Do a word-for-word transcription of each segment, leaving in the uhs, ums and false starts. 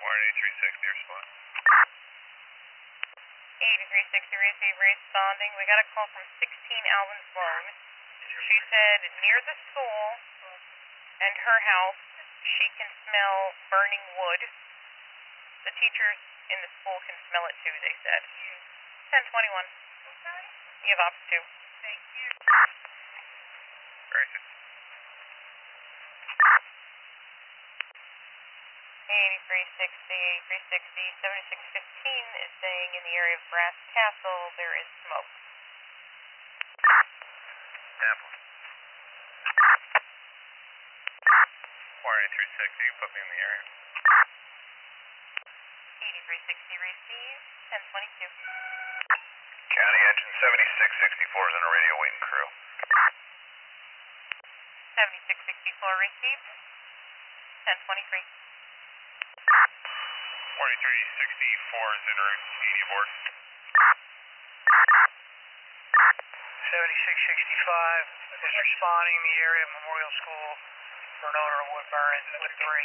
Warren eighty-three sixty, respond. eighty-three sixty, receive, responding. We got a call from sixteen Alvin Sloan. She said near the school and her house, she can smell burning wood. The teachers in the school can smell it too, they said. ten twenty-one. You have ops two. Thank you. Where is it? eighty-three sixty, eighty-three sixty, seventy-six fifteen is saying in the area of Brass Castle there is smoke. Apple. Warren eighty-three sixty, you put me in the area. eighty-three sixty, receive, ten twenty-two. County engine seventy-six sixty-four is on a radio waiting crew. seventy-six sixty-four, receive, ten twenty-three. Warren eighty-three sixty-four is en route, media board. seventy-six sixty-five is responding in the area of Memorial School for an odor of wood burning with three.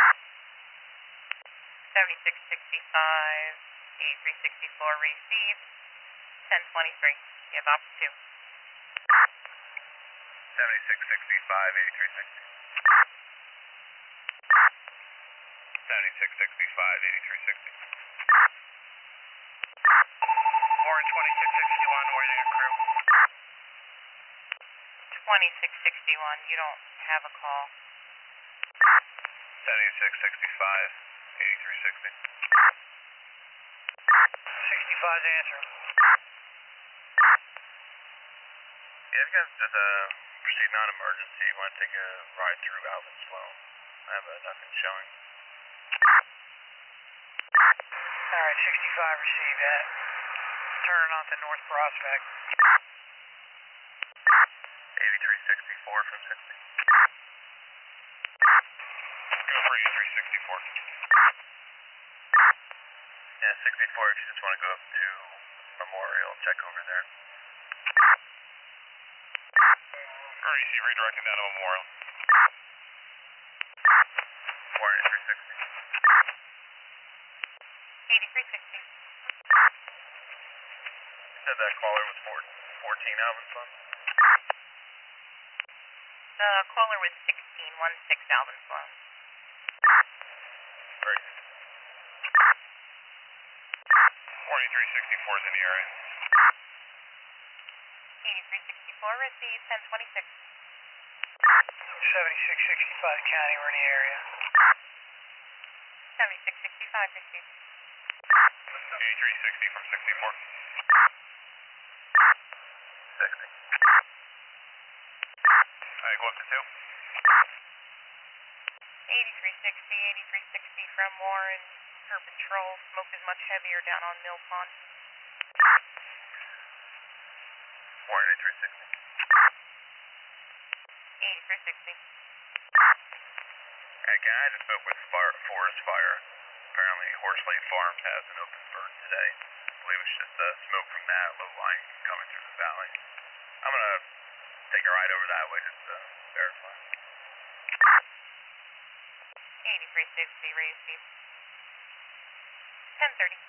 seventy-six sixty-five, eighty-three sixty-four, receive, ten twenty-three. You have ops two. seventy-six sixty-five, eighty-three sixty. seventy-six sixty-five, eighty-three sixty. Warren twenty-six sixty-one, waiting a crew. twenty-six sixty-one, you don't have a call. seventy-six sixty-five, eighty-three sixty. sixty-five's answer. Yeah, if you guys just uh, proceed non-emergency, you want to take a ride through Alvin Sloan. I have uh, nothing showing. Alright, sixty-five received that. Turning on to North Prospect. eighty-three sixty-four from sixty. Go for eighty-three sixty-four. Yeah, sixty-four, if you just want to go up to Memorial, check over there. Or E C redirecting down to Memorial. Warren eighty-three sixty. eighty-three sixty. You said that caller was fourteen Alvin Sloan? The caller was sixteen, one six Alvin Sloan. Great. Warren eighty-three sixty-four is in the area. eighty-three sixty-four, receive, ten twenty-six. seventy-six sixty-five county, we're in the area. seventy-six sixty-five, receive. eighty-three sixty from sixty-four. sixty. Alright, go up to two. eighty-three sixty, eighty-three sixty from Warren. Her patrol smoke is much heavier down on Mill Pond. Warren eighty-three sixty. eighty-three sixty. Again, I just spoke with fire, Forest Fire. Apparently, Horse Lake Farms has an open burn today. I believe it's just uh, smoke from that low line coming through the valley. I'm going to take a ride over that way just to verify. eighty-three sixty, receive. ten thirty.